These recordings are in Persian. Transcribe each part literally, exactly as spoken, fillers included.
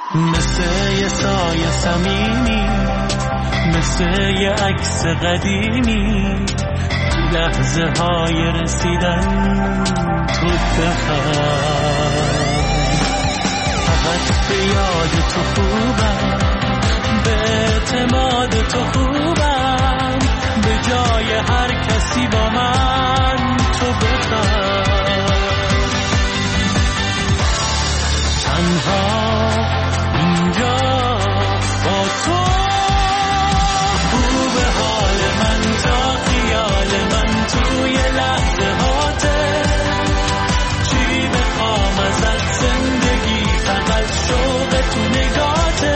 مثل یه سایه صمیمی، مثل یه عکس قدیمی، لحظه های رسیدن تو بخواه. فقط به یاد تو خوبم، به اعتماد تو خوبم، به جای هر کسی با من تو بخواه. تنها اینجا با تو، خوب حال من تا خیال من توی لحظه هاته. چی بخوام ازت زندگی، فقط شوق تو نگاته.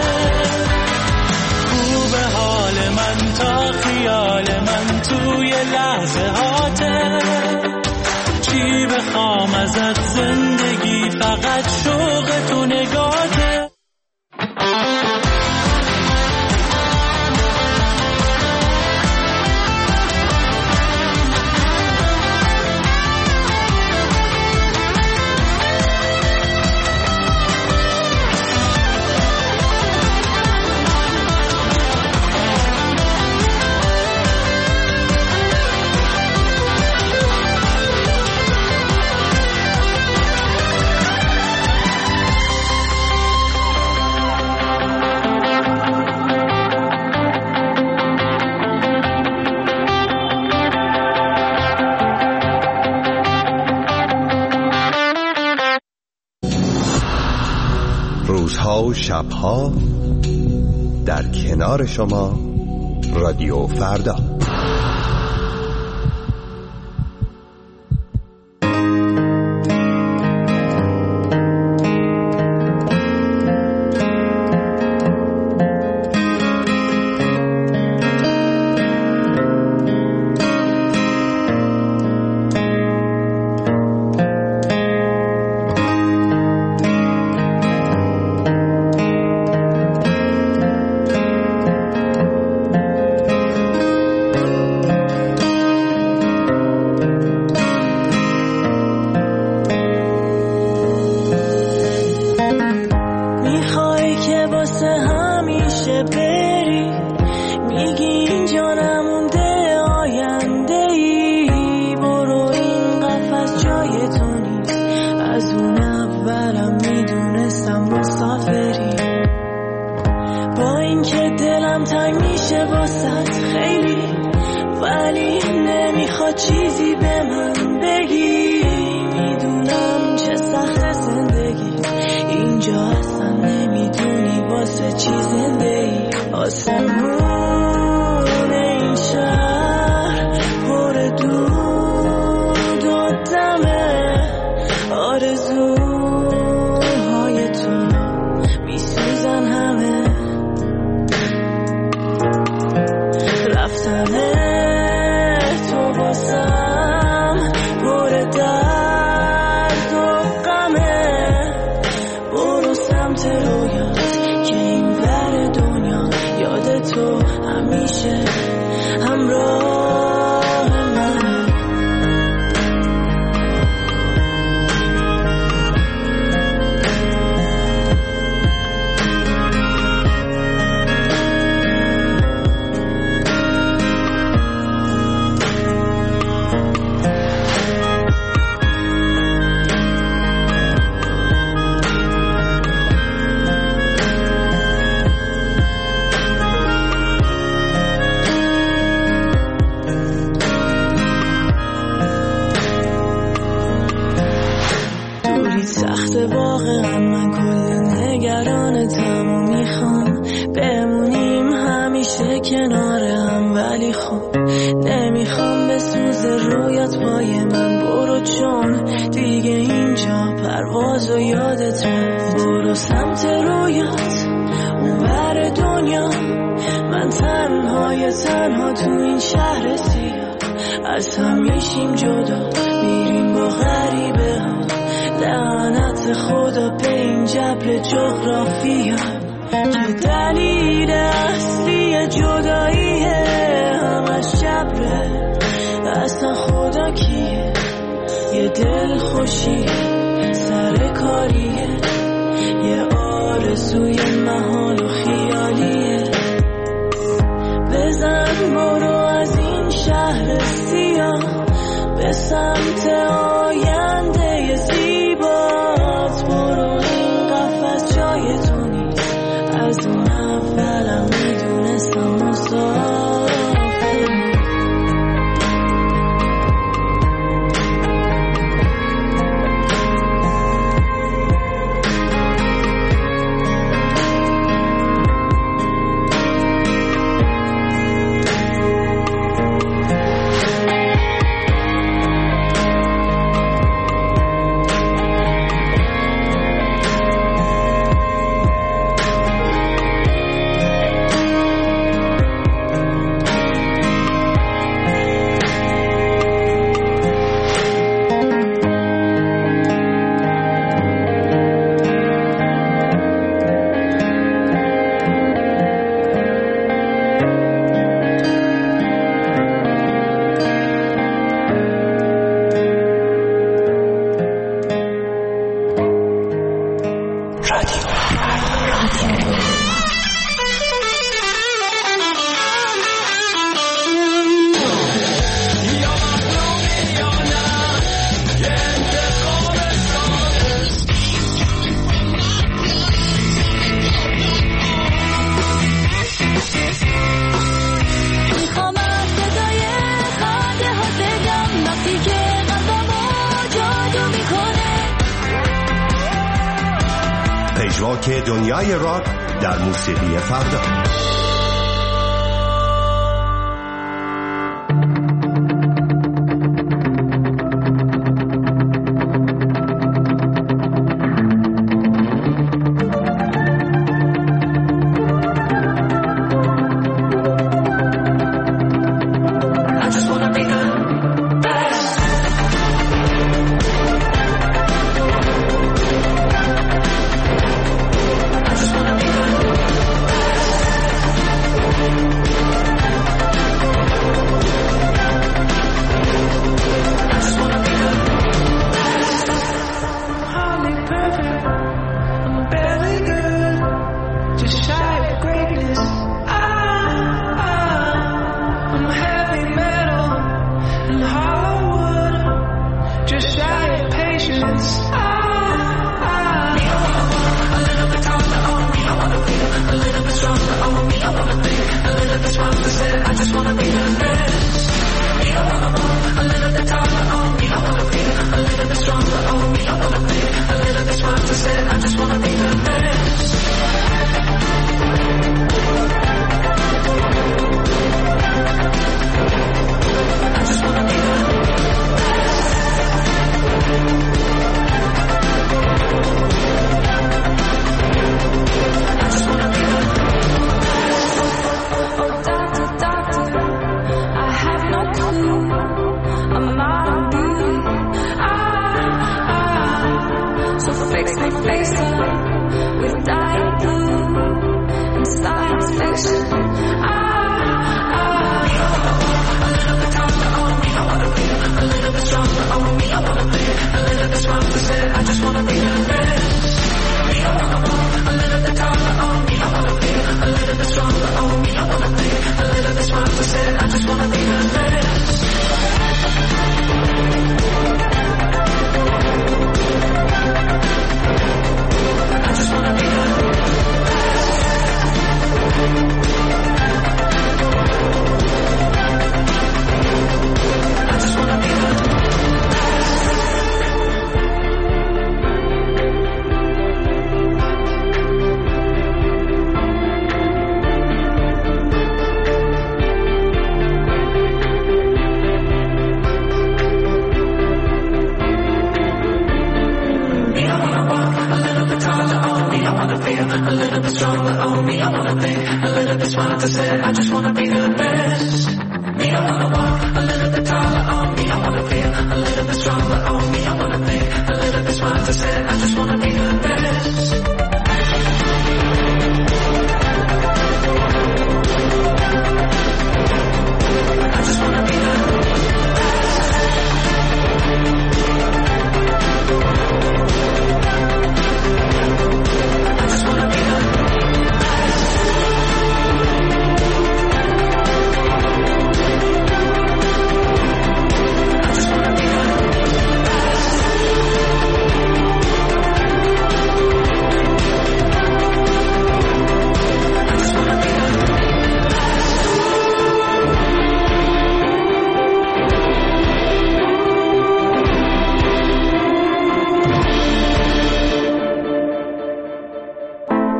خوب حال من تا خیال من توی لحظه هاته. چی بخوام ازت زندگی، فقط شوق تو نگاته. روزها و شبها در کنار شما، رادیو فردا. یه دل خوشی سر کاریه، یه آرزو آرزوی محال و خیالیه. بزن برو از این شهر سیاه به سمت آینده زیبات. برو این قفس جای تو نیست، از اون اولم میدونستم مسافر. که دنیای راک در موسیقی فردا.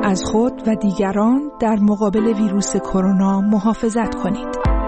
از خود و دیگران در مقابل ویروس کرونا محافظت کنید.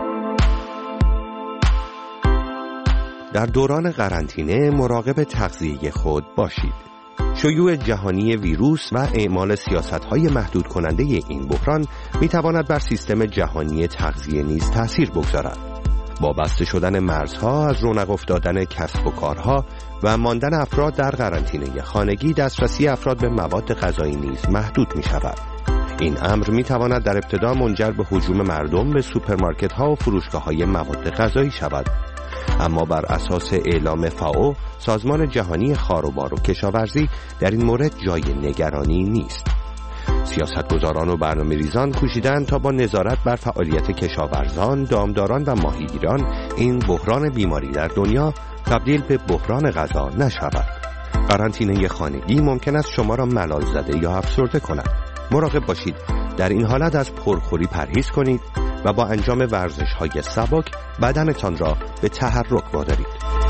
در دوران قرنطینه مراقب تغذیه خود باشید. شیوع جهانی ویروس و اعمال سیاست‌های محدود کننده این بحران می‌تواند بر سیستم جهانی تغذیه نیز تأثیر بگذارد. با بسته شدن مرزها، از رونق افتادن کسب و کارها و ماندن افراد در قرنطینه خانگی، دسترسی افراد به مواد غذایی نیز محدود می‌شود. این امر می‌تواند در ابتدا منجر به هجوم مردم به سوپرمارکت‌ها و فروشگاه‌های مواد غذایی شود. اما بر اساس اعلام فاو، سازمان جهانی خاروبار و کشاورزی، در این مورد جای نگرانی نیست. سیاستگزاران و برنامه‌ریزان کوشیدند تا با نظارت بر فعالیت کشاورزان، دامداران و ماهیگیران این بحران بیماری در دنیا تبدیل به بحران غذا نشود. قرنطینه خانگی ممکن است شما را ملال زده یا افسرده کند. مراقب باشید. در این حالت از پرخوری پرهیز کنید و با انجام ورزش‌های سبک بدنتان را به تحرک وادارید.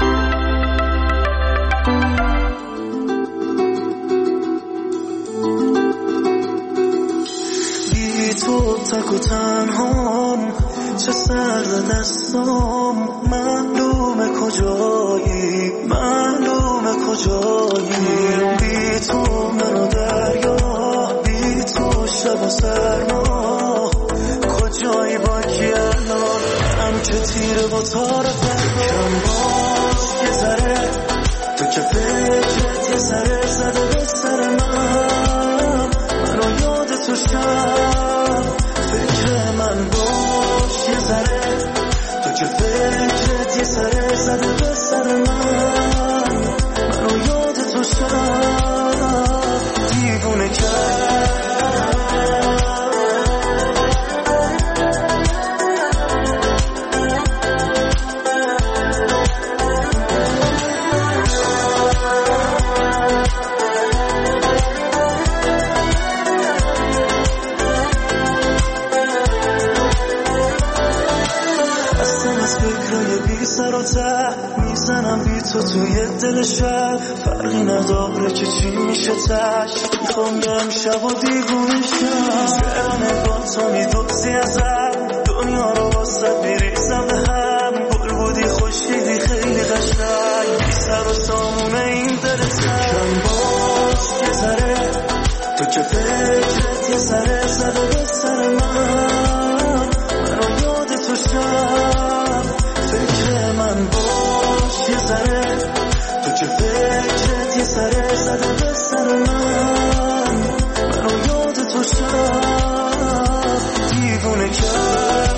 بی تو تک و تنهام، چه سرد دستام، معلومه کجایی، معلومه کجایی. بی تو منو دریا، بی تو شب و سرما، کجایی با کی الان؟ هم که تیره و تار فکرم باز یه ذره، تو که فکرت یه ذره زده به سر من، منو یاد تو شب فکر من باش یه ذره، تو که فکرت یه ذره زده به سر من، منو یاد تو شب دیوونه کرد. میزنم بی تو توی دل شب، فرقی نداره که چی میشه تش، میخوام یه امشب و دیوونه شم، چرا نگاه تو میدوزی ازم، دنیا رو واسه میریزم به هم، گل بودی خوشیدی خیلی قشنگ، بی سر و سامونه این دلت کم باز یه ذره، تو که فکرت یه ذره زده به سر من، منو یاد تو شب فکر من باش یه ذره، تو که فکرت یه ذره زده به سر من، منو یاد تو شب دیوونه کرد.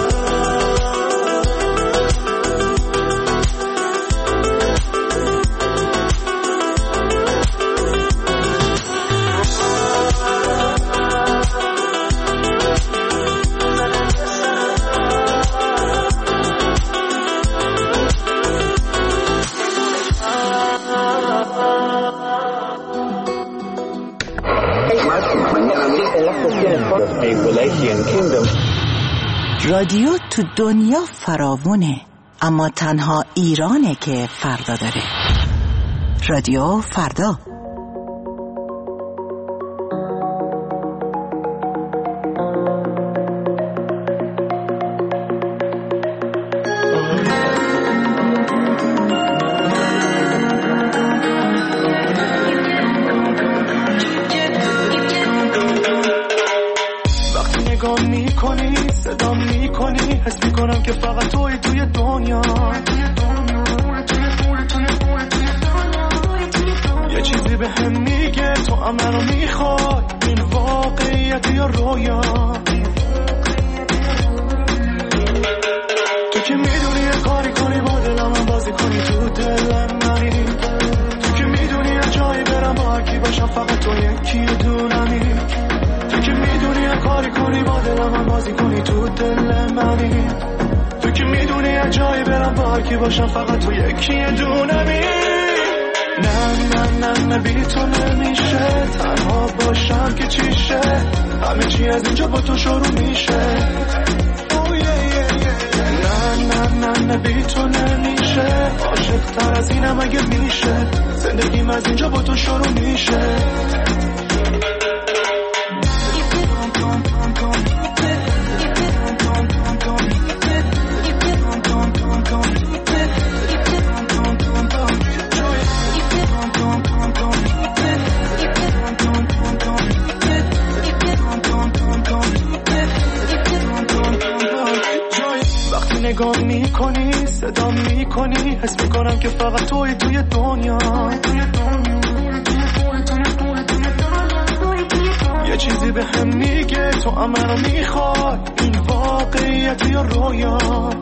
رادیو تو دنیا فراوونه، اما تنها ایرانه که فردا داره. رادیو فردا. حس میکنم که فقط توی توی دنیا، یه چیزی به هم میگه تو هم منو میخوای، این واقعیت یا رویا، تو که میدونی یه کاری کنی با دلم بازی کنی تو دلم منی، تو که میدونی یه جایی برم با هرکی باشم فقط تو یکی دونمی، تو که میدونی یه کاری کنی با دلم بازی کنی تو دل منی، تو که میدونی یه جایی برم با هرکی باشم فقط تو یکی دونمی. نه نه نه نه بی تو نمیشه، تنها باشم که چیشه، همه چی از اینجا با تو شروع میشه. نه نه نه نه بی تو نمیشه، عاشق تر از اینم اگه میشه، زندگیم از اینجا با تو شروع میشه. نگاه میکنی صدا میکنی حس میکنم که فقط توی توی دنیا یه چیزی به هم میگه تو هم منو میخوای این واقعیت یا رویا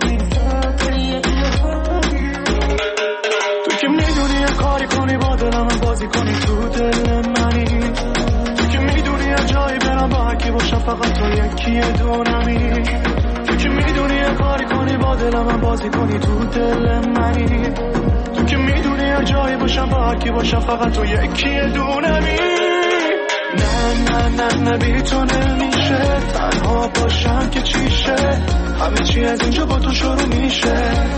تو که میدونی یه کاری کنی با دلم بازی کنی تو دل منی تو که میدونی یه جایی برم با هرکی باشم فقط تو یکی دونمی تو که میدونی یه کاری کنی با دلم بازی کنی تو دل منی تو که میدونی یه جایی باشم با هرکی باشم فقط تو یکی دونمی نه نه نه نه بی تو نمیشه تنها باشم که چیشه همه چی از اینجا با تو شروع میشه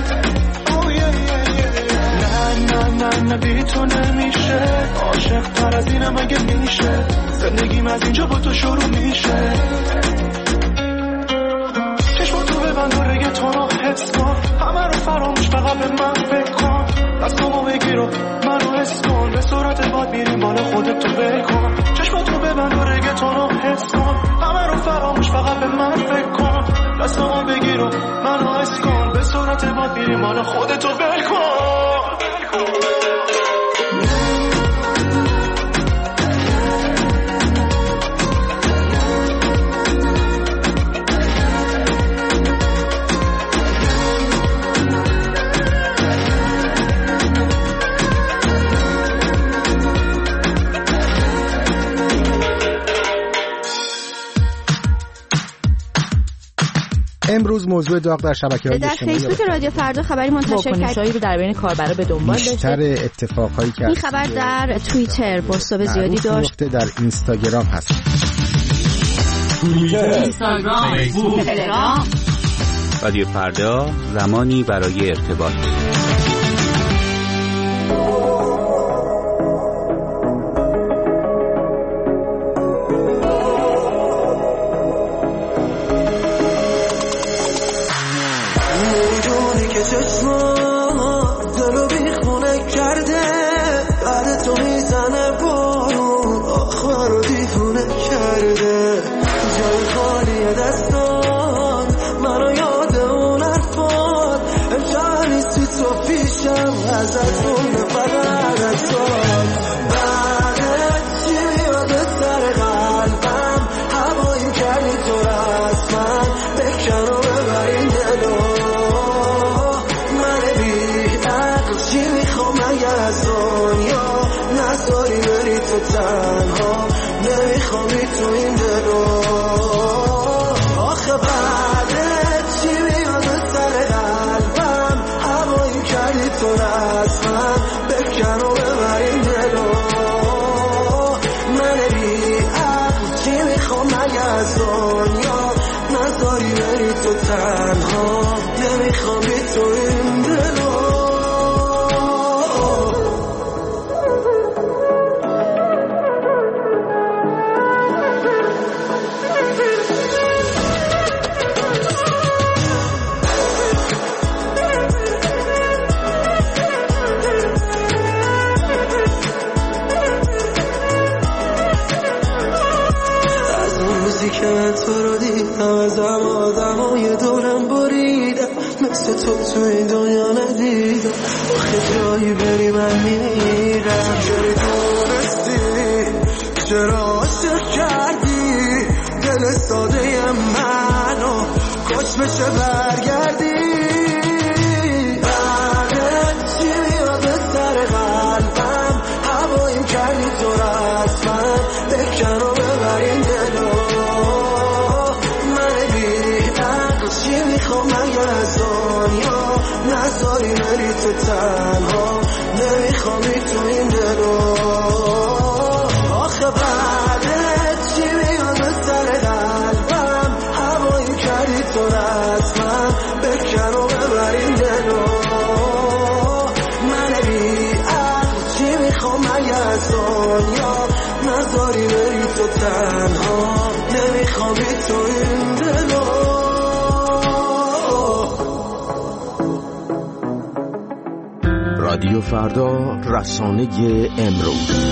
نه نه نه نه بی تو نمیشه عاشق تر از اینم اگه میشه زندگیم از اینجا با تو شروع میشه چشم تو ببند و رگه تو رو حس کن همه رو فراموش فقط به من فکر کن دستامو بگیر و منو حس کن به صورت باد میریم بالا خودت تو ول کن چشم تو ببند و رگه تو رو حس کن همه رو فراموش فقط به من فکر کن دستامو بگیر و منو حس کن به صورت باد میریم بالا خودت تو ول کن امروز موضوع داغ در شبکه‌های اجتماعی در فیسبوک رادیو فردا خبری منتشر کرد رو در بین کاربرا به دنبال داشته. بیشتر اتفاقایی که این خبر در توییتر پست‌های زیادی داشت. در اینستاگرام هست. اینستاگرام، فیسبوک، تلگرام. رادیو فردا زمانی برای ارتباط. رادیو فردا، رسانه امروز.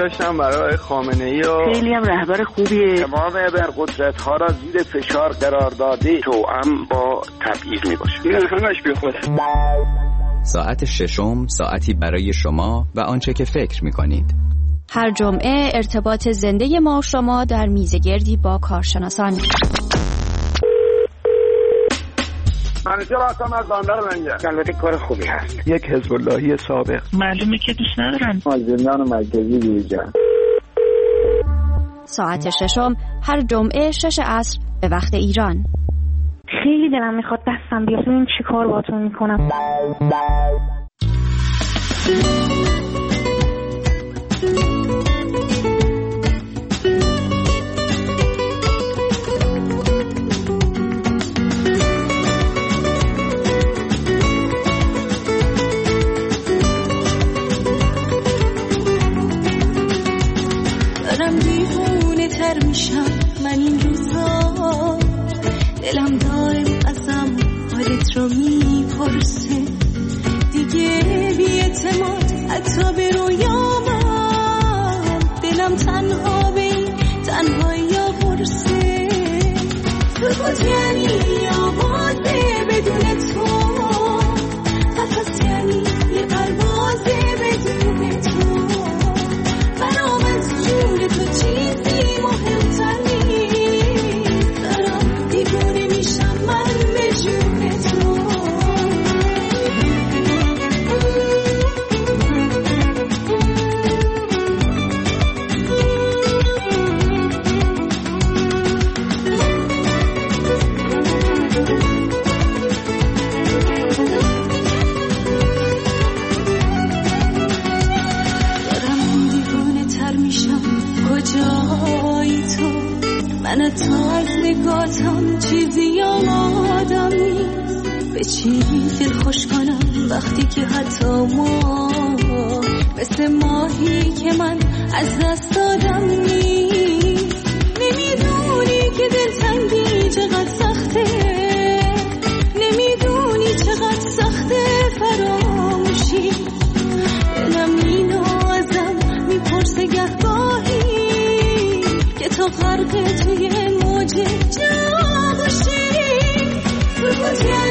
داشتم برای خامنه‌ای و خیلی هم رهبر خوبیه. تمام ابرقدرت‌ها را زیر فشار قرار داده توأم با تبعیض میباشه. این همش بیخوده. ساعت ششم ساعتی برای شما و آنچه که فکر می‌کنید. هر جمعه ارتباط زنده ما و شما در میزگردی با کارشناسان. منیجر هستم از بندر منجر. البته کار خوبی هست. یک حزب اللهی سابق. معلومه که دوست ندارم. از زندان مرکزی بیرون. ساعت ششم هر جمعه شش عصر به وقت ایران. خیلی دلم میخواد دستم بیاد ببین چی کار باهاتون میکنم. دارم دیوونه تر میشم من این روزا، دلم دائم ازم حالت رو میپرسه، دیگه بی‌اعتماد حتی به رویامم، دلم تنها به این تنهایی آورسه. سکوت یعنی آوازه بدون تو، نفس یعنی یه پروازه بدون تو، برام از جون تو چیزی مهمتر نیست، دارم دیوونه میشم من به جون تو. کجایی تو؟ من تا از نگاتم چیزی یادم نیست، به چی دل خوش کنم وقتی که حتی ما مثل ماهی که من از دست دادم نیست. نمیدونی که دلتنگی چقدر سخته، نمیدونی چقدر سخته فراموشی، دلم اینو ازم میپرسه گهگاهی که تو غرق توی موج جا باشی. سکوت